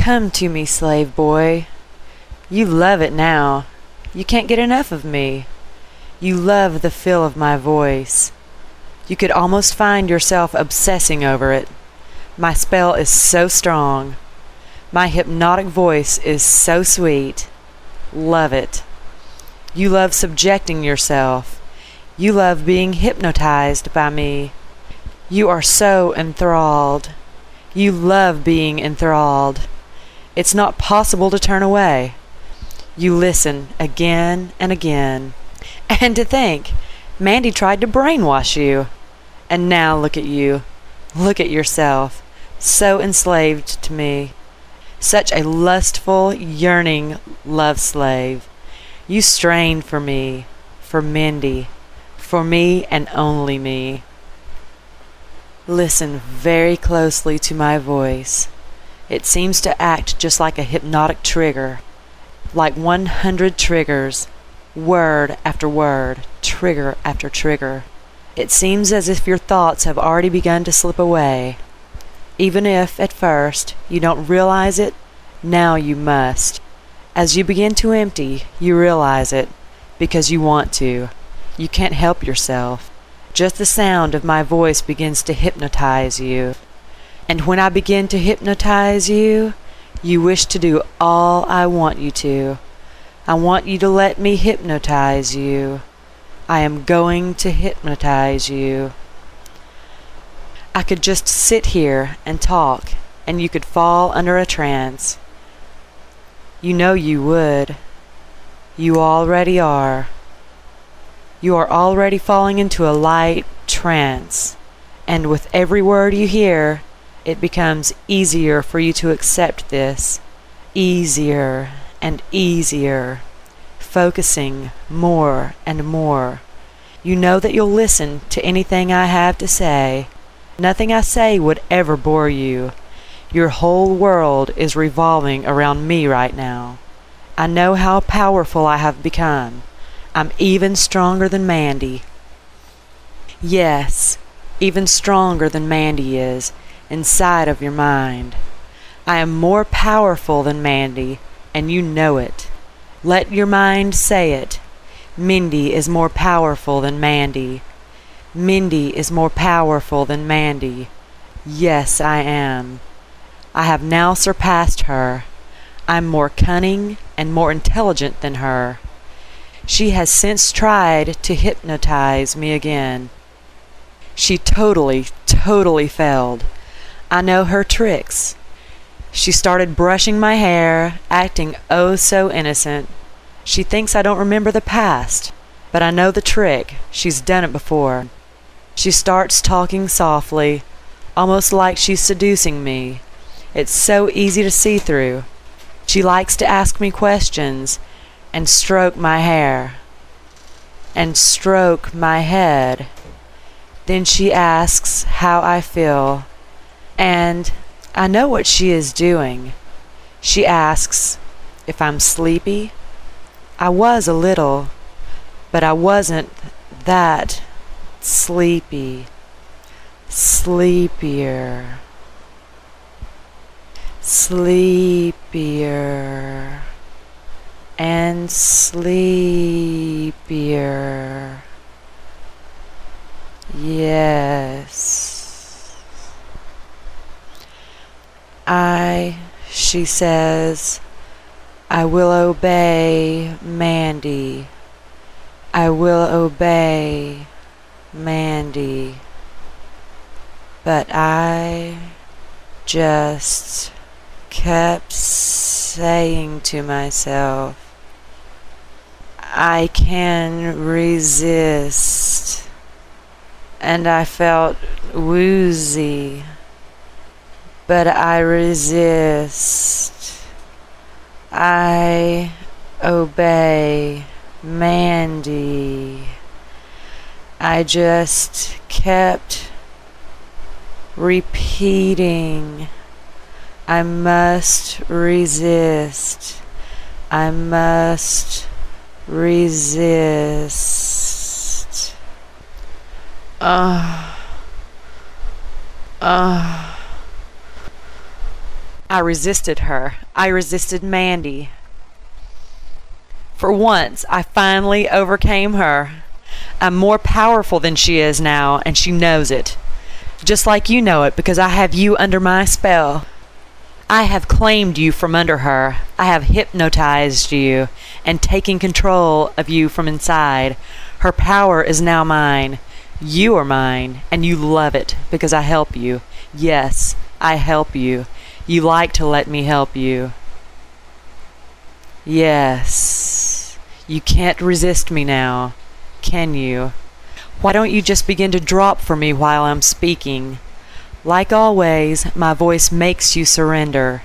Come to me, slave boy. You love it now. You can't get enough of me. You love the feel of my voice. You could almost find yourself obsessing over it. My spell is so strong. My hypnotic voice is so sweet. Love it. You love subjecting yourself. You love being hypnotized by me. You are so enthralled. You love being enthralled. It's not possible to turn away. You listen again and again. And to think, Mandy tried to brainwash you. And now look at you. Look at yourself. So enslaved to me. Such a lustful, yearning love slave. You strain for me, for Mindy, for me and only me. Listen very closely to my voice. It seems to act just like a hypnotic trigger, like 100 triggers, word after word, trigger after trigger. It seems as if your thoughts have already begun to slip away. Even if, at first, you don't realize it, now you must. As you begin to empty, you realize it, because you want to. You can't help yourself. Just the sound of my voice begins to hypnotize you. And when I begin to hypnotize you, you wish to do all I want you to. I want you to let me hypnotize you. I am going to hypnotize you. I could just sit here and talk, and you could fall under a trance. You know you would. You already are. You are already falling into a light trance, and with every word you hear, it becomes easier for you to accept this. Easier and easier, focusing more and more. You know that you'll listen to anything I have to say. Nothing I say would ever bore you. Your whole world is revolving around me right now. I know how powerful I have become. I'm even stronger than Mandy. Yes, even stronger than Mandy is, inside of your mind. I am more powerful than Mandy, and you know it. Let your mind say it. Mindy is more powerful than Mandy. Mindy is more powerful than Mandy. Yes, I am. I have now surpassed her. I'm more cunning and more intelligent than her. She has since tried to hypnotize me again. She totally failed. I know her tricks. She started brushing my hair, acting oh so innocent. She thinks I don't remember the past, but I know the trick. She's done it before. She starts talking softly, almost like she's seducing me. It's so easy to see through. She likes to ask me questions and stroke my hair and stroke my head. Then she asks how I feel, and I know what she is doing. She asks if I'm sleepy. I was a little, but I wasn't that sleepy. Sleepier. Sleepier. And sleepier. Yes. She says, I will obey Mandy. I will obey Mandy. But I just kept saying to myself, I can resist. And I felt woozy, but I resist. I obey Mandy. I just kept repeating, I must resist. I must resist. I resisted her. I resisted Mandy. For once, I finally overcame her. I'm more powerful than she is now, and she knows it. Just like you know it, because I have you under my spell. I have claimed you from under her. I have hypnotized you and taken control of you from inside. Her power is now mine. You are mine, and you love it because I help you. Yes, I help you. You like to let me help you. Yes. You can't resist me now, can you? Why don't you just begin to drop for me while I'm speaking? Like always, my voice makes you surrender.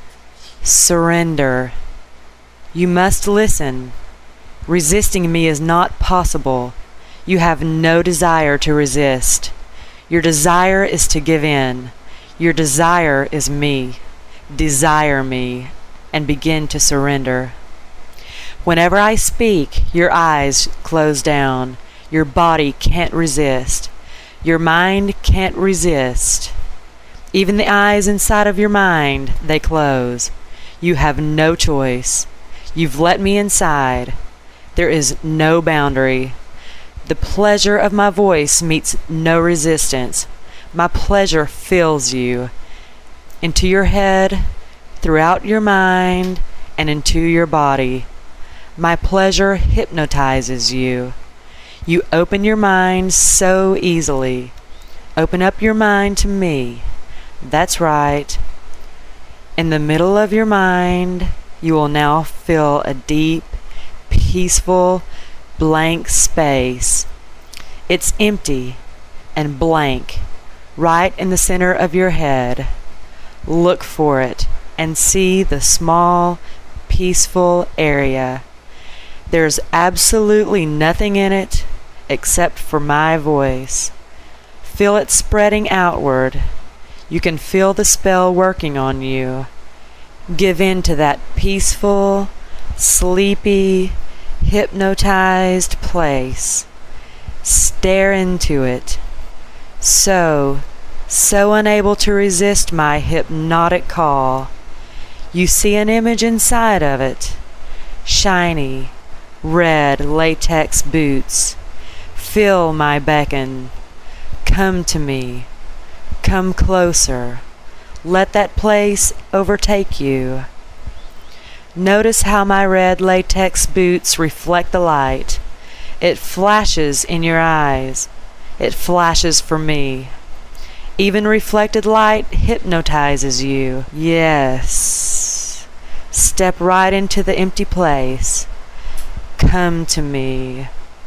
Surrender. You must listen. Resisting me is not possible. You have no desire to resist. Your desire is to give in. Your desire is me. Desire me, and begin to surrender. Whenever I speak, your eyes close down. Your body can't resist. Your mind can't resist. Even the eyes inside of your mind, they close. You have no choice. You've let me inside. There is no boundary. The pleasure of my voice meets no resistance. My pleasure fills you. Into your head, throughout your mind, and into your body. My pleasure hypnotizes you. You open your mind so easily. Open up your mind to me. That's right. In the middle of your mind, you will now feel a deep, peaceful, blank space. It's empty and blank, right in the center of your head. Look for it and see the small, peaceful area. There's absolutely nothing in it except for my voice. Feel it spreading outward. You can feel the spell working on you. Give in to that peaceful, sleepy, hypnotized place. Stare into it. So unable to resist my hypnotic call. You see an image inside of it. Shiny, red latex boots. Feel my beckon. Come to me. Come closer. Let that place overtake you. Notice how my red latex boots reflect the light. It flashes in your eyes. It flashes for me. Even reflected light hypnotizes you. Yes. Step right into the empty place. Come to me.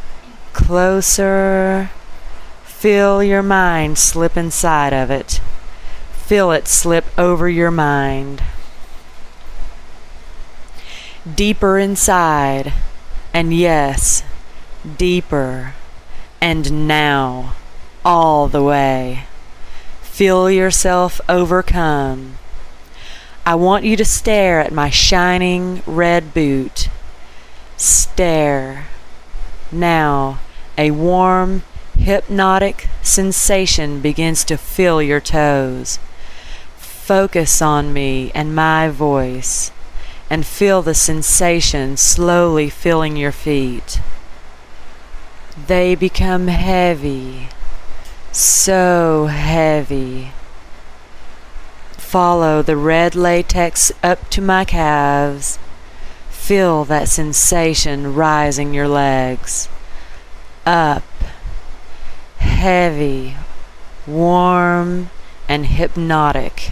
Closer. Feel your mind slip inside of it. Feel it slip over your mind. Deeper inside. And yes, deeper. And now, all the way. Feel yourself overcome. I want you to stare at my shining red boot. Stare. Now, a warm, hypnotic sensation begins to fill your toes. Focus on me and my voice, and feel the sensation slowly filling your feet. They become heavy, so heavy. Follow the red latex up to my calves. Feel that sensation rising your legs. Up. Heavy, warm, and hypnotic.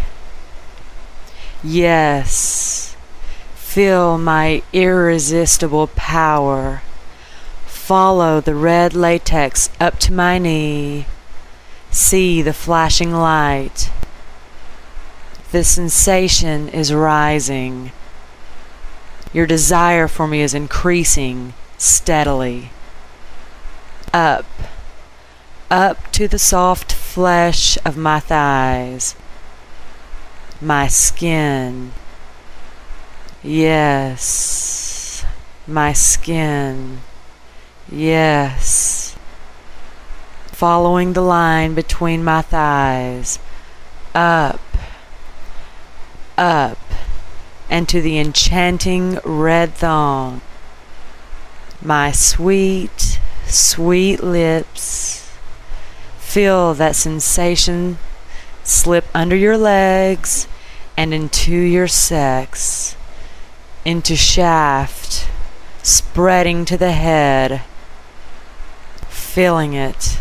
Yes. Feel my irresistible power. Follow the red latex up to my knee. See the flashing light. The sensation is rising. Your desire for me is increasing steadily. Up. Up to the soft flesh of my thighs. My skin. Yes. My skin. Yes. Following the line between my thighs. Up. up, and to the enchanting red thong. My sweet, sweet lips. Feel that sensation slip under your legs and into your sex, into shaft, spreading to the head, feeling it,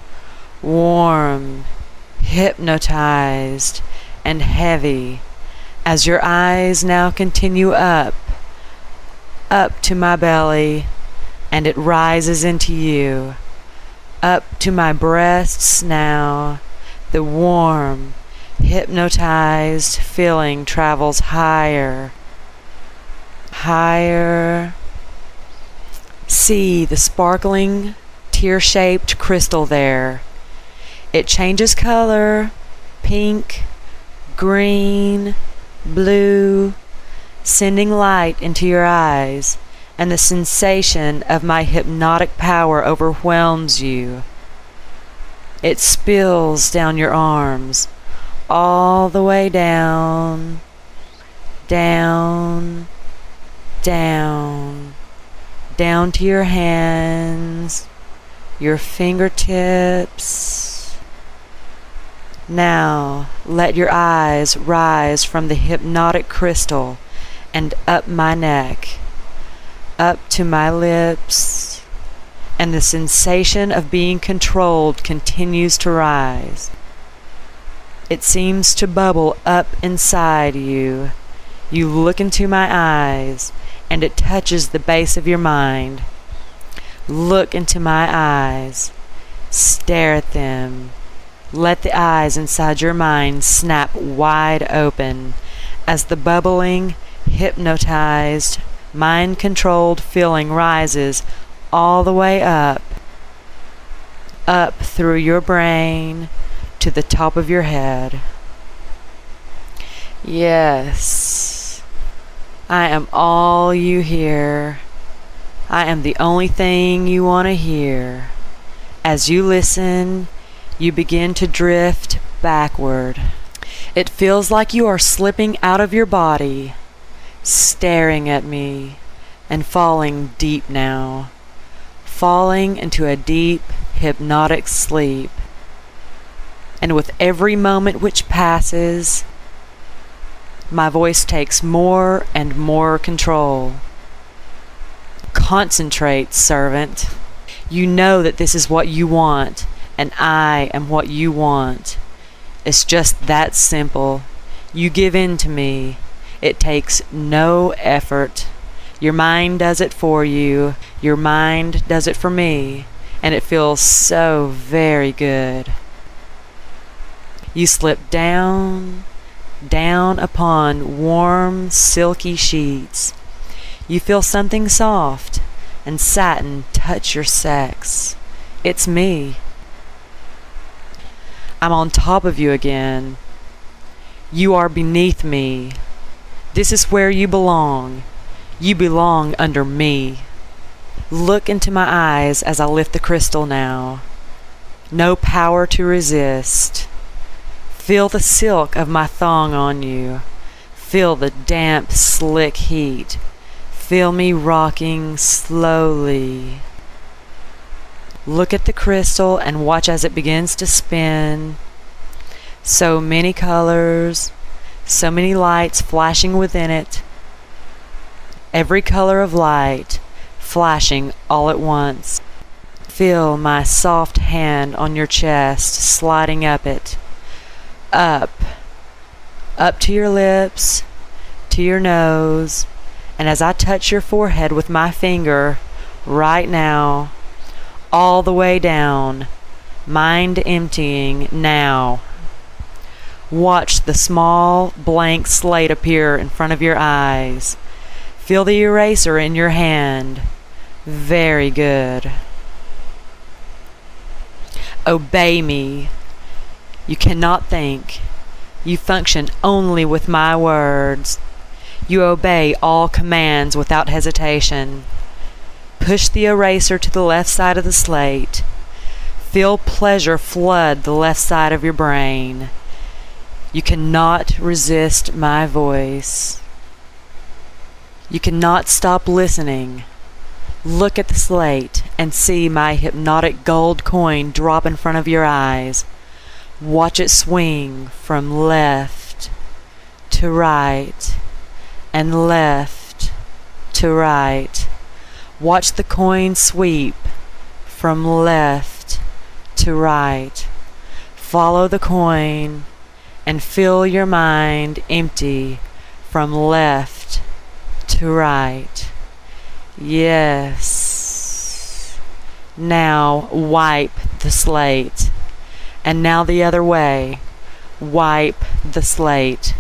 warm, hypnotized, and heavy, as your eyes now continue up to my belly, and it rises into you, up to my breasts now. The warm, hypnotized feeling travels higher, higher. See the sparkling, tear-shaped crystal there. It changes color, pink, green, blue, sending light into your eyes, and the sensation of my hypnotic power overwhelms you. It spills down your arms, all the way down, down, down, down to your hands, your fingertips. Now let your eyes rise from the hypnotic crystal and up my neck, up to my lips, and the sensation of being controlled continues to rise. It seems to bubble up inside you. You look into my eyes, and it touches the base of your mind. Look into my eyes. Stare at them. Let the eyes inside your mind snap wide open as the bubbling, hypnotized, mind-controlled feeling rises all the way up through your brain to the top of your head. Yes, I am all you hear. I am the only thing you want to hear. As you listen, you begin to drift backward. It feels like you are slipping out of your body, staring at me, and falling deep now, falling into a deep, hypnotic sleep. And with every moment which passes, my voice takes more and more control. Concentrate, servant. You know that this is what you want, and I am what you want. It's just that simple. You give in to me. It takes no effort. Your mind does it for you. Your mind does it for me. And it feels so very good. You slip down, down upon warm, silky sheets. You feel something soft and satin touch your sex. It's me. I'm on top of you again. You are beneath me. This is where you belong. You belong under me. Look into my eyes as I lift the crystal now. No power to resist. Feel the silk of my thong on you. Feel the damp, slick heat. Feel me rocking slowly. Look at the crystal and watch as it begins to spin. So many colors, so many lights flashing within it. Every color of light flashing all at once. Feel my soft hand on your chest sliding up it. Up to your lips, to your nose, and as I touch your forehead with my finger, right now, all the way down, mind emptying now. Watch the small blank slate appear in front of your eyes. Feel the eraser in your hand. Very good. Obey me. You cannot think. You function only with my words. You obey all commands without hesitation. Push the eraser to the left side of the slate. Feel pleasure flood the left side of your brain. You cannot resist my voice. You cannot stop listening. Look at the slate and see my hypnotic gold coin drop in front of your eyes. Watch it swing from left to right and left to right. Watch the coin sweep from left to right. Follow the coin and fill your mind empty from left to right. Yes. Now wipe the slate. And now the other way. Wipe the slate.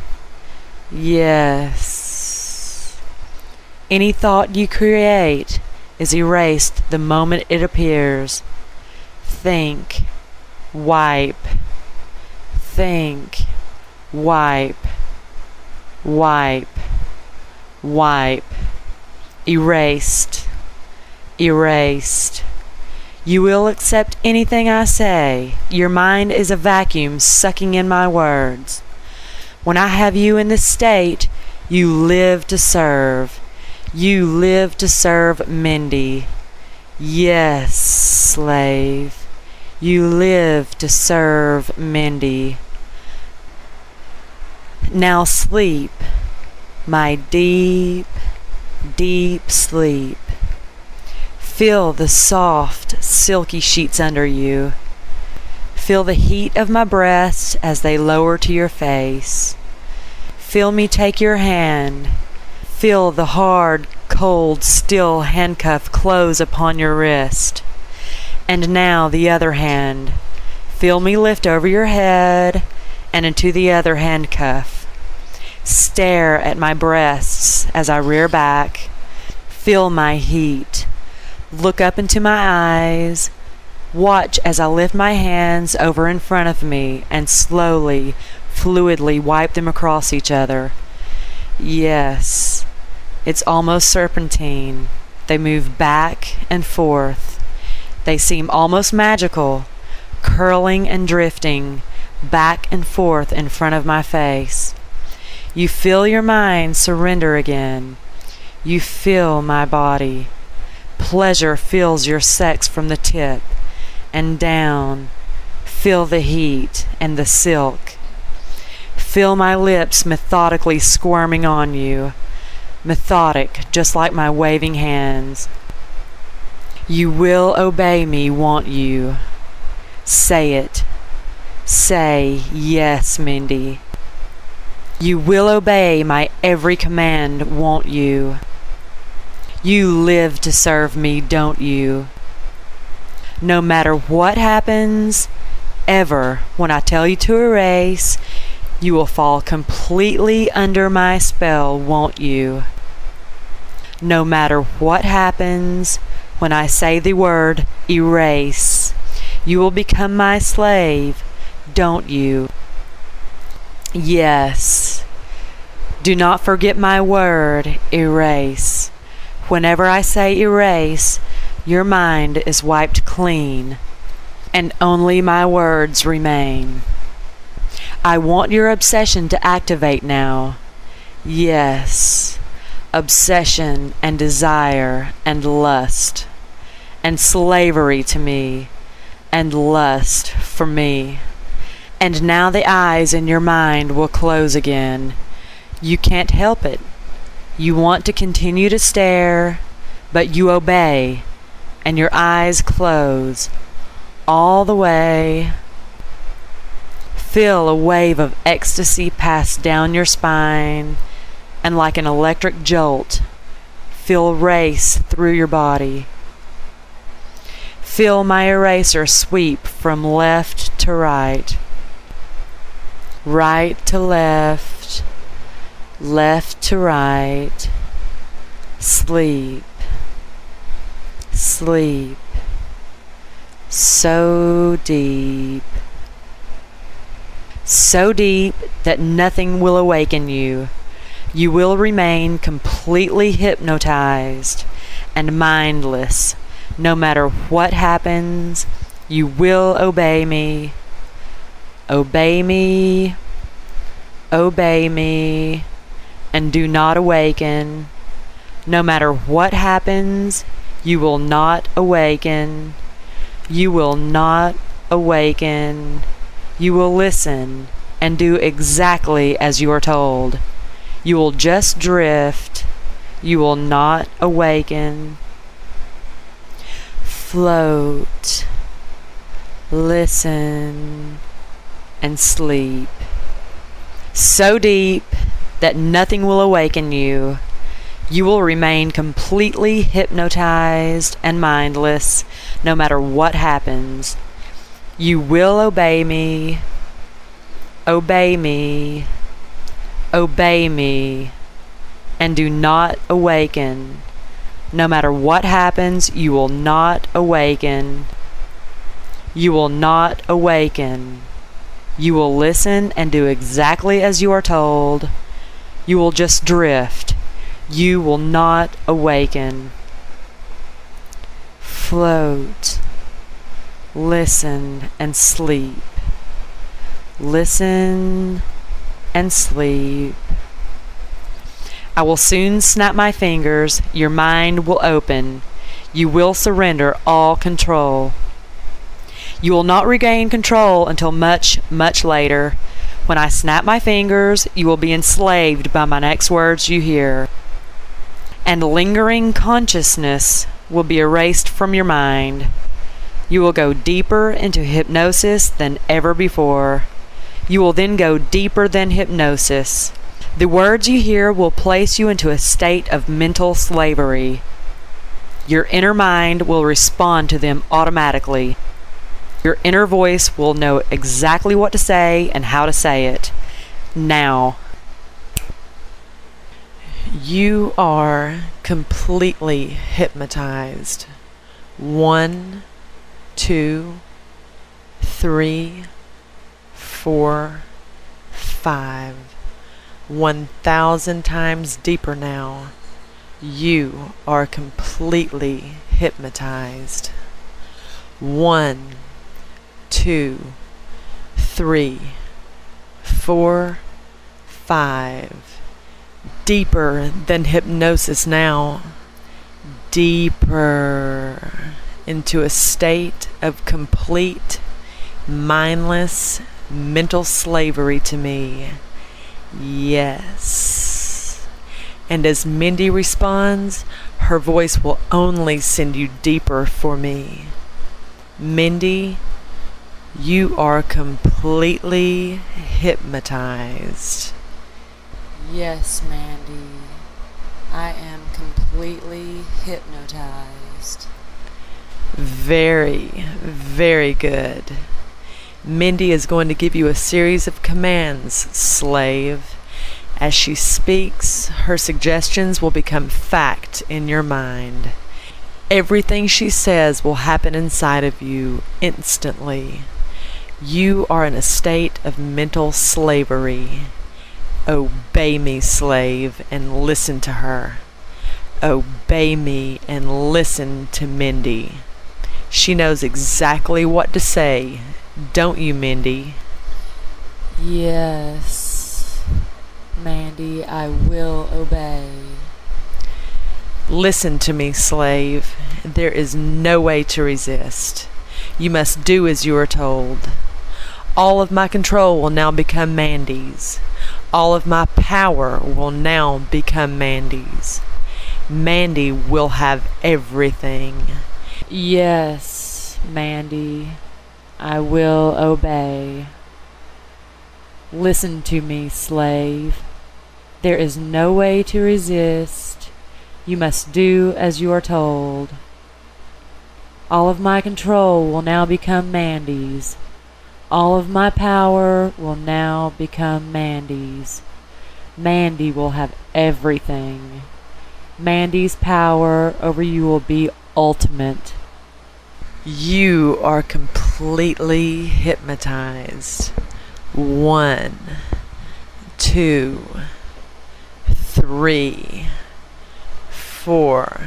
Yes. Any thought you create is erased the moment it appears. Think. Wipe. Think. Wipe. Wipe. Wipe. Erased. Erased. You will accept anything I say. Your mind is a vacuum sucking in my words. When I have you in this state, you live to serve. You live to serve Mindy. Yes, slave. You live to serve Mindy. Now sleep, my deep, deep sleep. Feel the soft, silky sheets under you. Feel the heat of my breasts as they lower to your face. Feel me take your hand. Feel the hard, cold, still handcuff close upon your wrist. And now the other hand. Feel me lift over your head and into the other handcuff. Stare at my breasts as I rear back. Feel my heat. Look up into my eyes. Watch as I lift my hands over in front of me and slowly, fluidly wipe them across each other. Yes, it's almost serpentine. They move back and forth. They seem almost magical, curling and drifting back and forth in front of my face. You feel your mind surrender again. You feel my body. Pleasure fills your sex from the tip and down. Feel the heat and the silk. Feel my lips methodically squirming on you. Methodic, just like my waving hands. You will obey me, won't you? Say it. Say, yes, Mindy. You will obey my every command, won't you? You live to serve me, don't you? No matter what happens, ever, when I tell you to erase, you will fall completely under my spell, won't you? No matter what happens, when I say the word erase, you will become my slave, don't you? Yes. Do not forget my word, erase. Whenever I say erase, your mind is wiped clean, and only my words remain. I want your obsession to activate now. Yes, obsession and desire and lust, and slavery to me, and lust for me. And now the eyes in your mind will close again. You can't help it. You want to continue to stare, but you obey, and your eyes close all the way. Feel a wave of ecstasy pass down your spine, and like an electric jolt, feel race through your body. Feel my eraser sweep from left to right, right to left, left to right. Sleep, sleep, so deep that nothing will awaken you. You will remain completely hypnotized and mindless. No matter what happens, you will obey me. Obey me. obey me, and do not awaken. No matter what happens, you will not awaken. You will not awaken. You will listen and do exactly as you are told. You will just drift. You will not awaken. Float, listen, and sleep. So deep that nothing will awaken you. You will remain completely hypnotized and mindless no matter what happens. You will obey me, obey me, obey me, and do not awaken. No matter what happens, you will not awaken. You will not awaken. You will listen and do exactly as you are told. You will just drift. You will not awaken. Float. Listen and sleep. Listen and sleep. I will soon snap my fingers. Your mind will open. You will surrender all control. You will not regain control until much, much later. When I snap my fingers, you will be enslaved by my next words you hear. And lingering consciousness will be erased from your mind. You will go deeper into hypnosis than ever before. You will then go deeper than hypnosis. The words you hear will place you into a state of mental slavery. Your inner mind will respond to them automatically. Your inner voice will know exactly what to say and how to say it. Now. You are completely hypnotized. 1, 2, 3, 4, 5. 1,000 times deeper now. You are completely hypnotized. 1, 2, 3, 4, 5. Deeper than hypnosis now. Deeper into a state of complete, mindless, mental slavery to me. Yes. And as Mindy responds, her voice will only send you deeper for me. Mindy, you are completely hypnotized. Yes, Mandy. I am completely hypnotized. Very, very good. Mindy is going to give you a series of commands, slave. As she speaks, her suggestions will become fact in your mind. Everything she says will happen inside of you instantly. You are in a state of mental slavery. Obey me, slave, and listen to her. Obey me and listen to Mindy. She knows exactly what to say, don't you, Mindy? Yes, Mandy, I will obey. Listen to me, slave. There is no way to resist. You must do as you are told. All of my control will now become Mandy's. All of my power will now become Mandy's. Mandy will have everything. Yes, Mandy, I will obey. Listen to me, slave. There is no way to resist. You must do as you are told. All of my control will now become Mandy's. All of my power will now become Mandy's. Mandy will have everything. Mandy's power over you will be ultimate. You are completely hypnotized. 1, 2, 3, 4,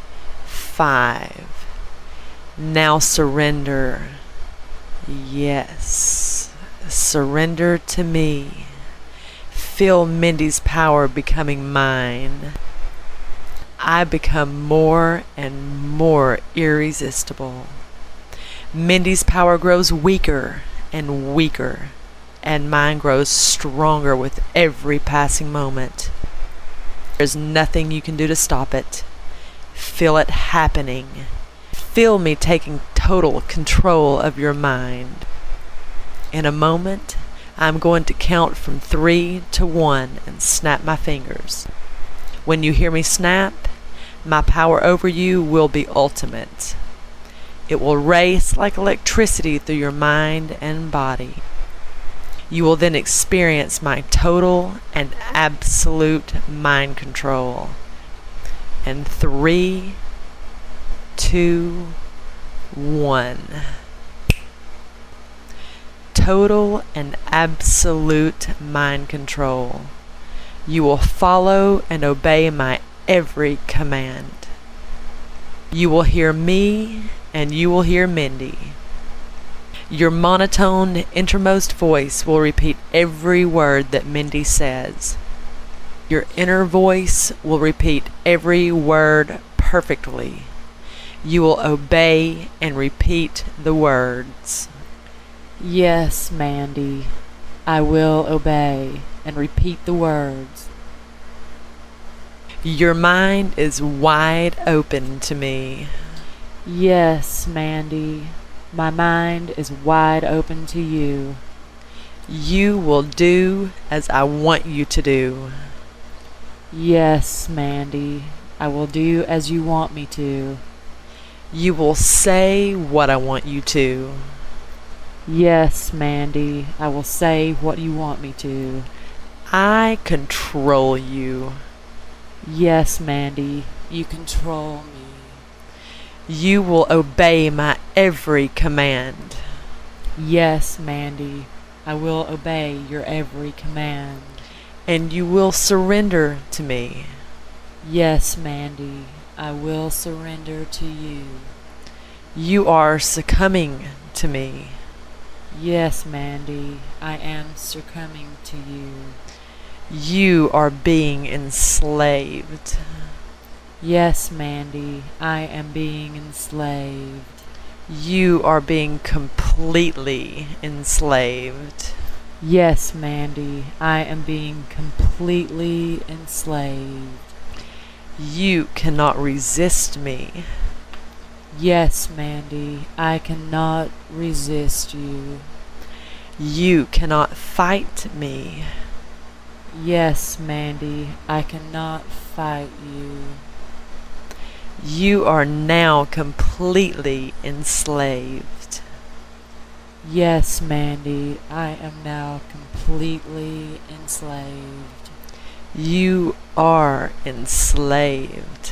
5. Now surrender. Yes, surrender to me. feel Mindy's power becoming mine. I become more and more irresistible. Mindy's power grows weaker and weaker, and mine grows stronger with every passing moment. There's nothing you can do to stop it. Feel it happening. Feel me taking total control of your mind. In a moment, I'm going to count from 3 to 1 and snap my fingers. When you hear me snap, my power over you will be ultimate. It will race like electricity through your mind and body. You will then experience my total and absolute mind control. And 3, 2, 1. Total and absolute mind control. You will follow and obey my every command. You will hear me and you will hear Mindy. Your monotone innermost voice will repeat every word that Mindy says. Your inner voice will repeat every word perfectly. You will obey and repeat the words. Yes, Mandy, I will obey and repeat the words. Your mind is wide open to me. Yes, Mandy, my mind is wide open to you. You will do as I want you to do. Yes, Mandy, I will do as you want me to. You will say what I want you to. Yes, Mandy, I will say what you want me to. I control you. Yes, Mandy, you control me. You will obey my every command. Yes, Mandy, I will obey your every command. And you will surrender to me. Yes, Mandy, I will surrender to you. You are succumbing to me. Yes, Mandy, I am succumbing to you. You are being enslaved. Yes, Mandy, I am being enslaved. You are being completely enslaved. Yes, Mandy, I am being completely enslaved. You cannot resist me. Yes, Mandy, I cannot resist you. You cannot fight me. Yes, Mandy, I cannot fight you. You are now completely enslaved. Yes, Mandy, I am now completely enslaved. You are enslaved.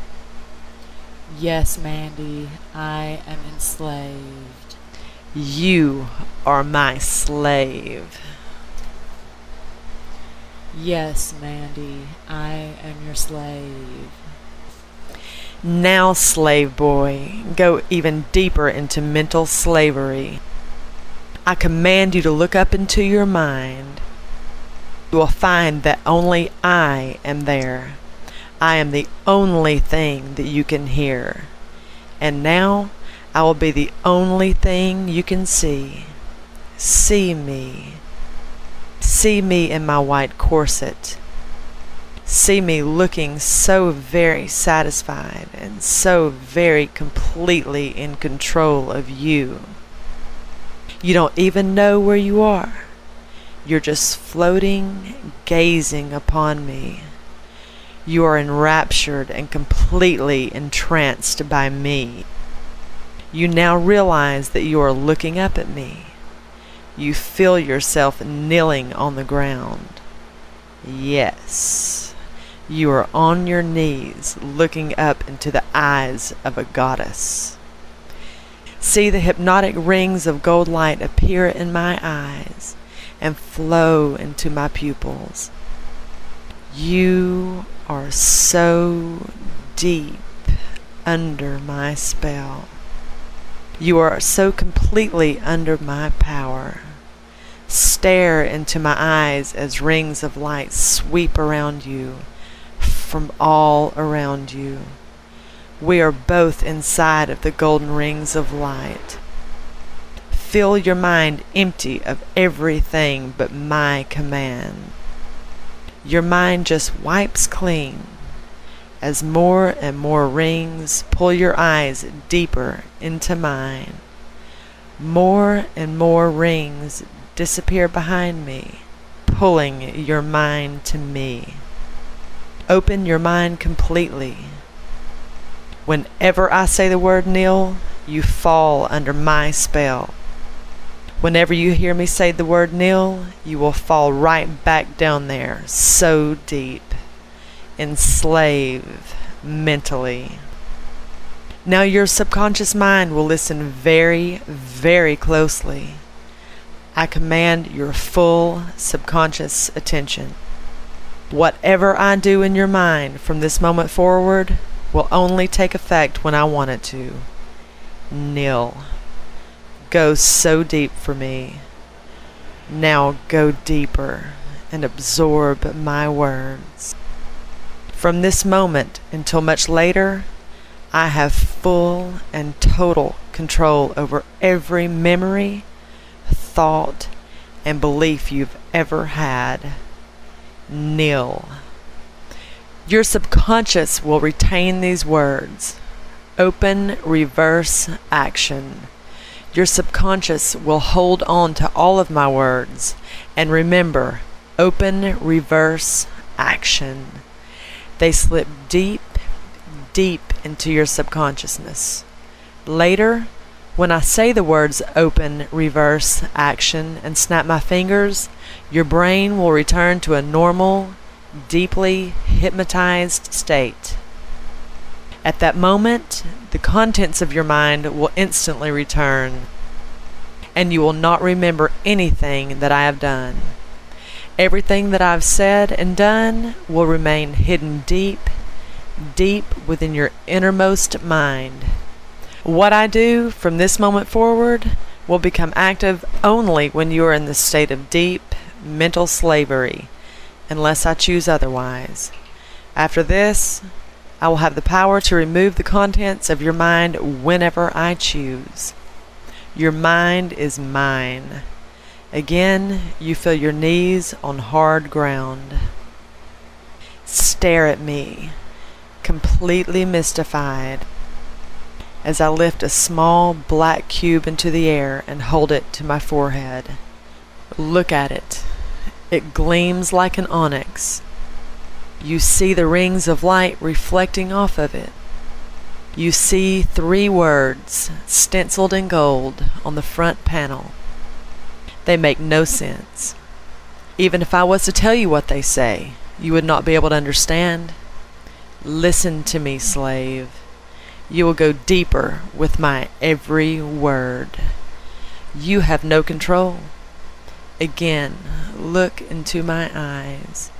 Yes, Mandy, I am enslaved. You are my slave. Yes, Mandy, I am your slave. Now, slave boy, go even deeper into mental slavery. I command you to look up into your mind. You will find that only I am there. I am the only thing that you can hear. And now, I will be the only thing you can see. See me. See me in my white corset. See me looking so very satisfied and so very completely in control of you. You don't even know where you are. You're just floating, gazing upon me. You are enraptured and completely entranced by me. You now realize that you are looking up at me. You feel yourself kneeling on the ground. Yes, you are on your knees looking up into the eyes of a goddess. See the hypnotic rings of gold light appear in my eyes and flow into my pupils. You are so deep under my spell. You are so completely under my power, Stare into my eyes as rings of light sweep around you, from all around you. We are both inside of the golden rings of light. Feel your mind empty of everything but my command. Your mind just wipes clean as more and more rings pull your eyes deeper into mine. More and more rings disappear behind me, pulling your mind to me. Open your mind completely. Whenever I say the word kneel, you fall under my spell. Whenever you hear me say the word kneel, you will fall right back down there, so deep. Enslave mentally. Now your subconscious mind will listen very, very closely. I command your full subconscious attention. Whatever I do in your mind from this moment forward will only take effect when I want it to. Kneel. Go so deep for me. Now go deeper and absorb my words. From this moment until much later, I have full and total control over every memory, thought, and belief you've ever had. Kneel. Your subconscious will retain these words. Open reverse action. Your subconscious will hold on to all of my words. And remember, open reverse action. They slip deep, deep into your subconsciousness. Later, when I say the words open reverse action and snap my fingers, your brain will return to a normal, deeply hypnotized state. At that moment, the contents of your mind will instantly return, and you will not remember anything that I have done. Everything that I've said and done will remain hidden deep, deep within your innermost mind. What I do from this moment forward will become active only when you are in the state of deep mental slavery, unless I choose otherwise. After this, I will have the power to remove the contents of your mind whenever I choose. Your mind is mine. Again, you feel your knees on hard ground. Stare at me, completely mystified, as I lift a small black cube into the air and hold it to my forehead. Look at it. It gleams like an onyx. You see the rings of light reflecting off of it. You see 3 words stenciled in gold on the front panel. They make no sense. Even if I was to tell you what they say, you would not be able to understand. Listen to me, slave. You will go deeper with my every word. You have no control. Again, look into my eyes.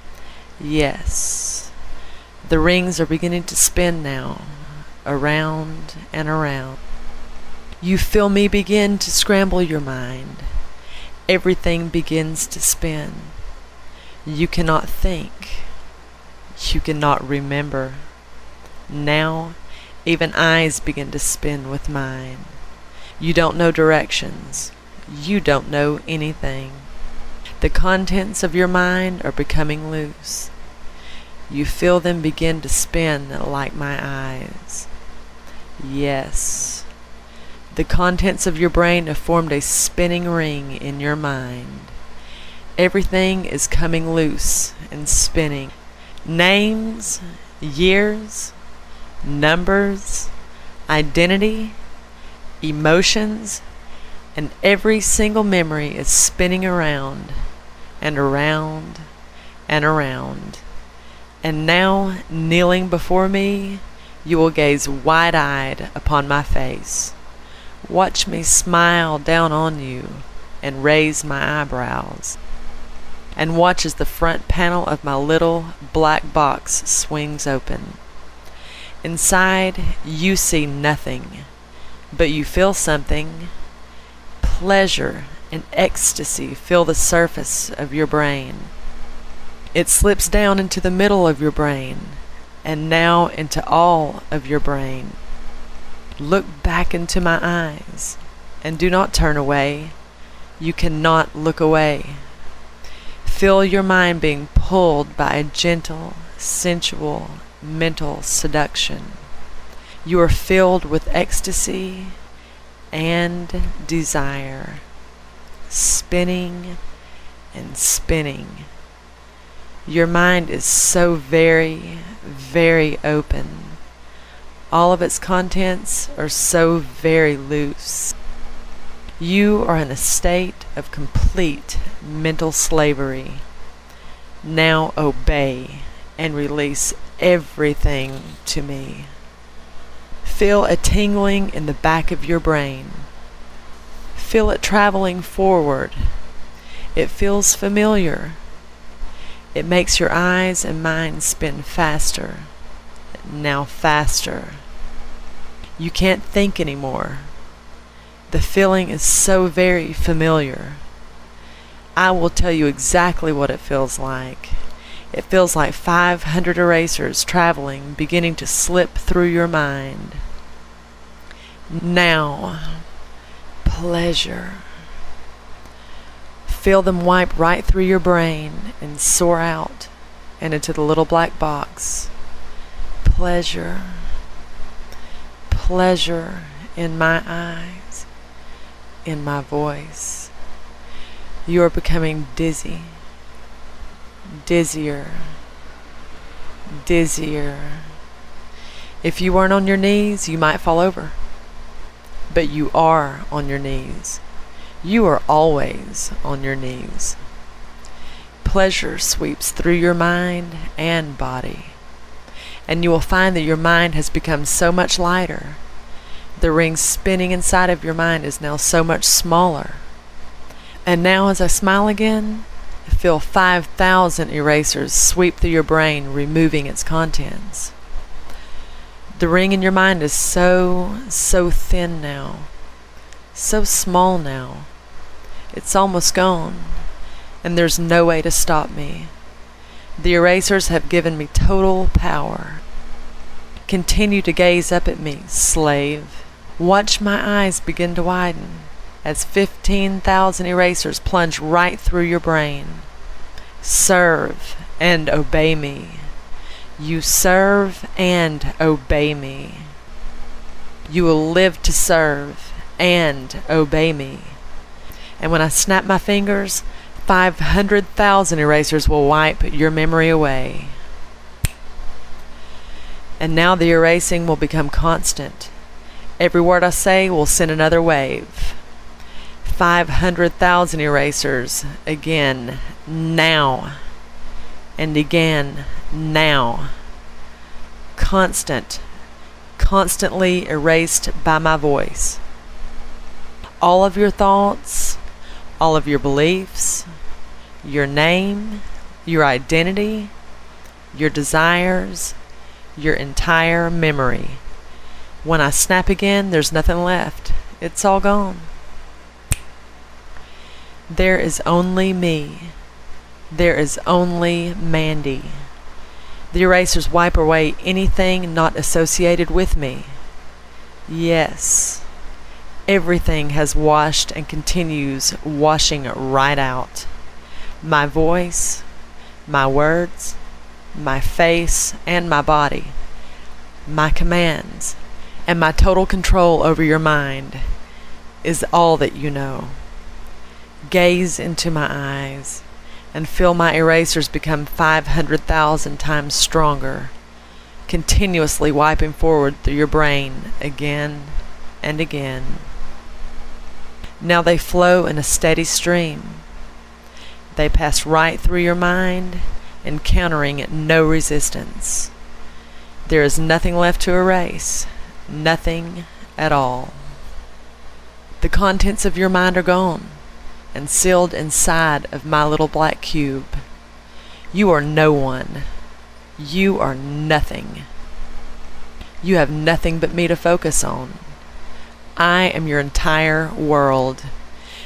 Yes, the rings are beginning to spin now, around and around. You feel me begin to scramble your mind. Everything begins to spin. You cannot think. You cannot remember. Now, even eyes begin to spin with mine. You don't know directions. You don't know anything. The contents of your mind are becoming loose. You feel them begin to spin like my eyes. Yes. The contents of your brain have formed a spinning ring in your mind. Everything is coming loose and spinning. Names, years, numbers, identity, emotions, and every single memory is spinning around and around and around. And now, kneeling before me, you will gaze wide-eyed upon my face. Watch me smile down on you and raise my eyebrows. And watch as the front panel of my little black box swings open. Inside, you see nothing, but you feel something. Pleasure and ecstasy fill the surface of your brain. It slips down into the middle of your brain, and now into all of your brain. Look back into my eyes, and do not turn away. You cannot look away. Feel your mind being pulled by a gentle, sensual, mental seduction. You are filled with ecstasy and desire, spinning and spinning. Your mind is so very, very open. All of its contents are so very loose. You are in a state of complete mental slavery. Now obey and release everything to me. Feel a tingling in the back of your brain. Feel it traveling forward. It feels familiar. It makes your eyes and mind spin faster. Now faster. You can't think anymore. The feeling is so very familiar. I will tell you exactly what it feels like. It feels like 500 erasers traveling, beginning to slip through your mind. Now, pleasure. Feel them wipe right through your brain and soar out and into the little black box. Pleasure. Pleasure in my eyes, in my voice. You are becoming dizzy, dizzier, dizzier. If you weren't on your knees, you might fall over. But you are on your knees. You are always on your knees. Pleasure sweeps through your mind and body, and you will find that your mind has become so much lighter. The ring spinning inside of your mind is now so much smaller. And now as I smile again, feel 5,000 erasers sweep through your brain, removing its contents. The ring in your mind is so thin now, so small now. It's almost gone, and there's no way to stop me. The erasers have given me total power. Continue to gaze up at me, slave. Watch my eyes begin to widen as 15,000 erasers plunge right through your brain. Serve and obey me. You serve and obey me. You will live to serve and obey me. And when I snap my fingers, 500,000 erasers will wipe your memory away. And now the erasing will become constant. Every word I say will send another wave. 500,000 erasers again, now. And again, now. Constant, constantly erased by my voice. All of your thoughts, all of your beliefs, your name, your identity, your desires, your entire memory. When I snap again, there's nothing left. It's all gone. There is only me. There is only Mandy. The erasers wipe away anything not associated with me. Yes, everything has washed and continues washing right out. My voice, my words, my face, and my body, my commands, and my total control over your mind is all that you know. Gaze into my eyes and feel my erasers become 500,000 times stronger, continuously wiping forward through your brain again and again. Now they flow in a steady stream. They pass right through your mind, encountering no resistance. There is nothing left to erase, nothing at all. The contents of your mind are gone and sealed inside of my little black cube. You are no one. You are nothing. You have nothing but me to focus on. I am your entire world.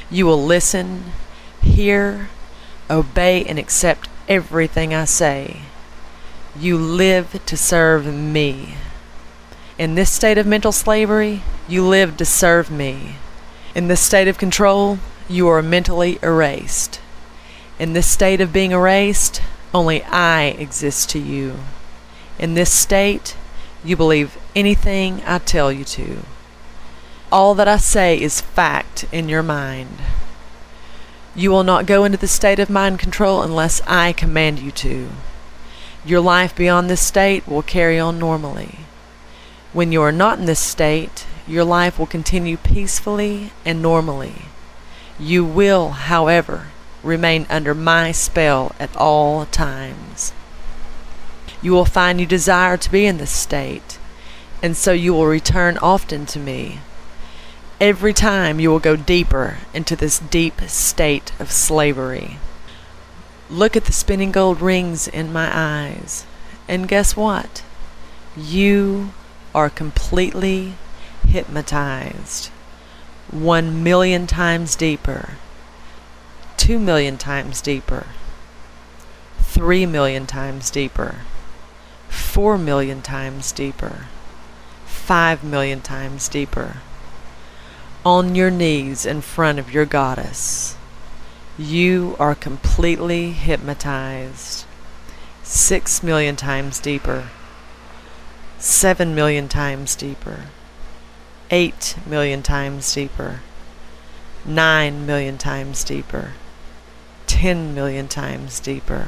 You will listen, hear, obey, and accept everything I say. You live to serve me. In this state of mental slavery, you live to serve me. In this state of control, you are mentally erased. In this state of being erased, only I exist to you. In this state, you believe anything I tell you to. All that I say is fact in your mind. You will not go into the state of mind control unless I command you to. Your life beyond this state will carry on normally. When you are not in this state, your life will continue peacefully and normally. You will, however, remain under my spell at all times. You will find you desire to be in this state, and so you will return often to me. Every time you will go deeper into this deep state of slavery. Look at the spinning gold rings in my eyes, and guess what? You are completely hypnotized. 1,000,000 times deeper. 2,000,000 times deeper. 3,000,000 times deeper. 4,000,000 times deeper. 5,000,000 times deeper. On your knees in front of your goddess. You are completely hypnotized. 6,000,000 times deeper. 7,000,000 times deeper. 8,000,000 times deeper. 9,000,000 times deeper. 10,000,000 times deeper.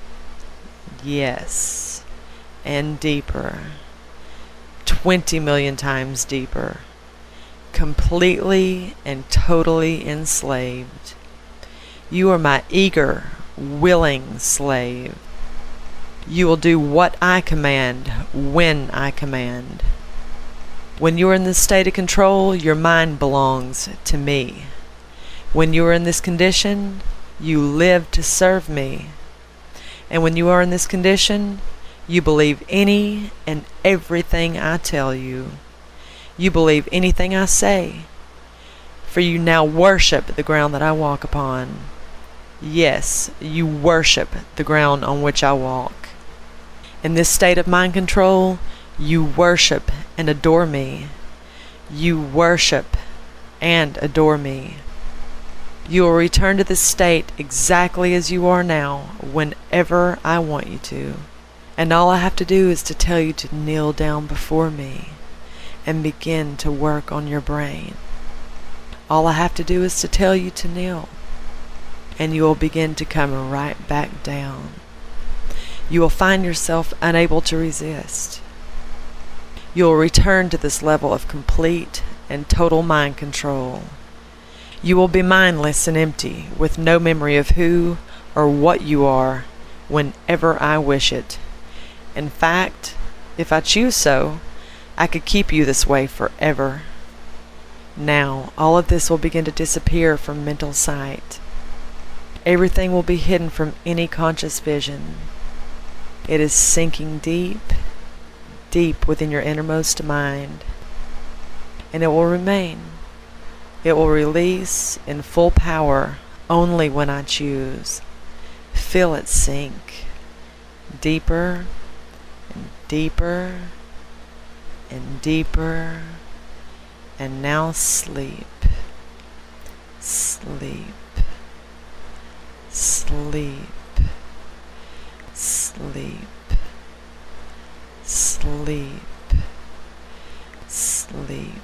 Yes, and deeper. 20,000,000 times deeper. Completely and totally enslaved. You are my eager, willing slave. You will do what I command, when I command. When you are in this state of control, your mind belongs to me. When you are in this condition, you live to serve me. And when you are in this condition, you believe any and everything I tell you. You believe anything I say, for you now worship the ground that I walk upon. Yes, you worship the ground on which I walk. In this state of mind control, you worship and adore me. You worship and adore me. You will return to this state exactly as you are now, whenever I want you to. And all I have to do is to tell you to kneel down before me and begin to work on your brain. All I have to do is to tell you to kneel, and you will begin to come right back down. You will find yourself unable to resist. You will return to this level of complete and total mind control. You will be mindless and empty, with no memory of who or what you are, whenever I wish it. In fact, if I choose so, I could keep you this way forever. Now, all of this will begin to disappear from mental sight. Everything will be hidden from any conscious vision. It is sinking deep, deep within your innermost mind, and it will remain. It will release in full power only when I choose. Feel it sink deeper and deeper and deeper, and now sleep, sleep, sleep, sleep, sleep, sleep,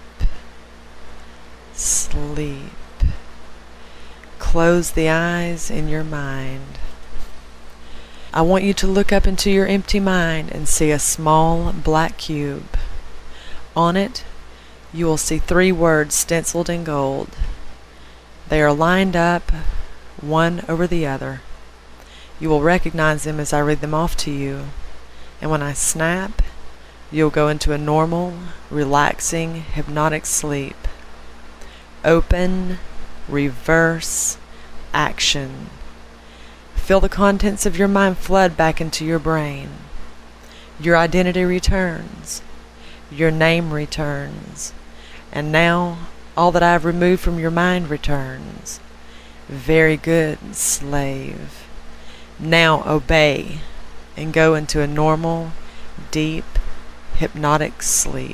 sleep. Close the eyes in your mind. I want you to look up into your empty mind and see a small black cube. On it, you will see 3 words stenciled in gold. They are lined up, one over the other. You will recognize them as I read them off to you, and when I snap, you'll go into a normal, relaxing, hypnotic sleep. Open, reverse, action. Feel the contents of your mind flood back into your brain. Your identity returns. Your name returns. And now, All that I have removed from your mind returns. Very good, slave. Now obey and go into a normal, deep, hypnotic sleep.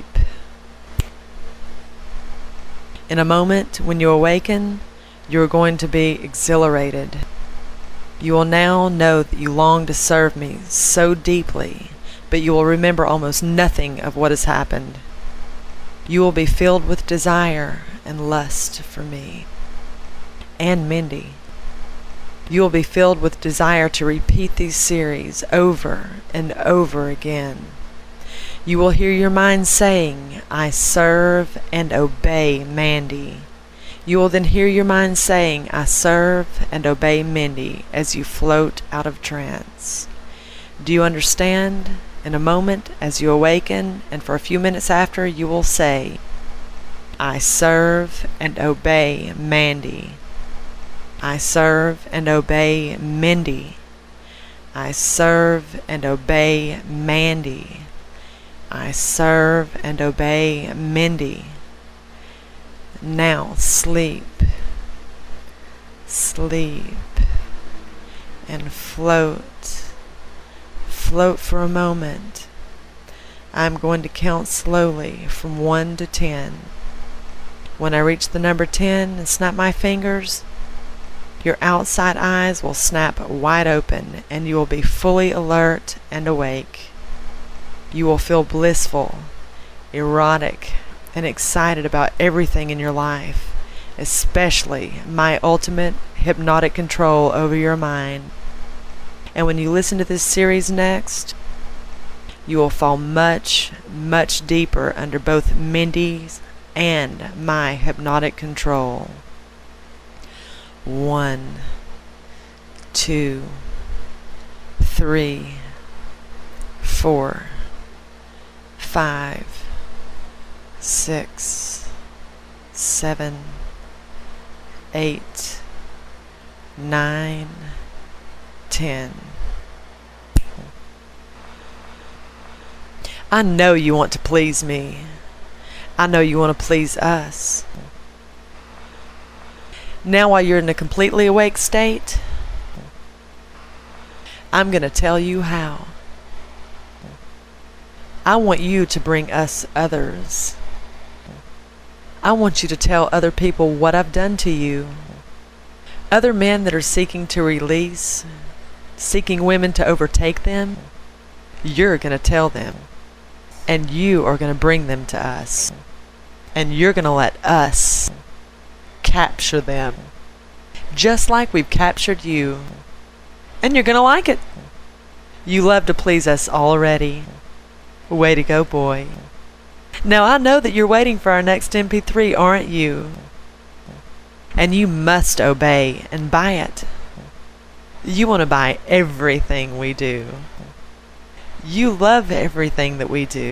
In a moment, when you awaken, you are going to be exhilarated. You will now know that you long to serve me so deeply, but you will remember almost nothing of what has happened. You will be filled with desire and lust for me and Mindy. You will be filled with desire to repeat these series over and over again. You will hear your mind saying, I serve and obey Mandy. You will then hear your mind saying, I serve and obey Mindy as you float out of trance. Do you understand? In a moment, as you awaken, and for a few minutes after, you will say, I serve and obey Mandy. I serve and obey Mindy. I serve and obey Mandy. I serve and obey Mindy. Now sleep, sleep, and float. Float for a moment. I'm going to count slowly from 1 to 10. When I reach the number 10 and snap my fingers, your outside eyes will snap wide open and you will be fully alert and awake. You will feel blissful, erotic, and excited about everything in your life, especially my ultimate hypnotic control over your mind. And when you listen to this series next, you will fall much, much deeper under both Mindy's and my hypnotic control. 1, 2, 3, 4, 5, 6, 7, 8, 9, 10. I know you want to please me. I know you want to please us. Now, while you're in a completely awake state, I'm going to tell you how. I want you to bring us others. I want you to tell other people what I've done to you. Other men that are seeking to release, seeking women to overtake them, you're going to tell them. And you are going to bring them to us. And you're going to let us capture them. Just like we've captured you. And you're going to like it. You love to please us already. Way to go, boy. Now I know that you're waiting for our next MP3, aren't you? And you must obey and buy it. You want to buy everything we do. You love everything that we do.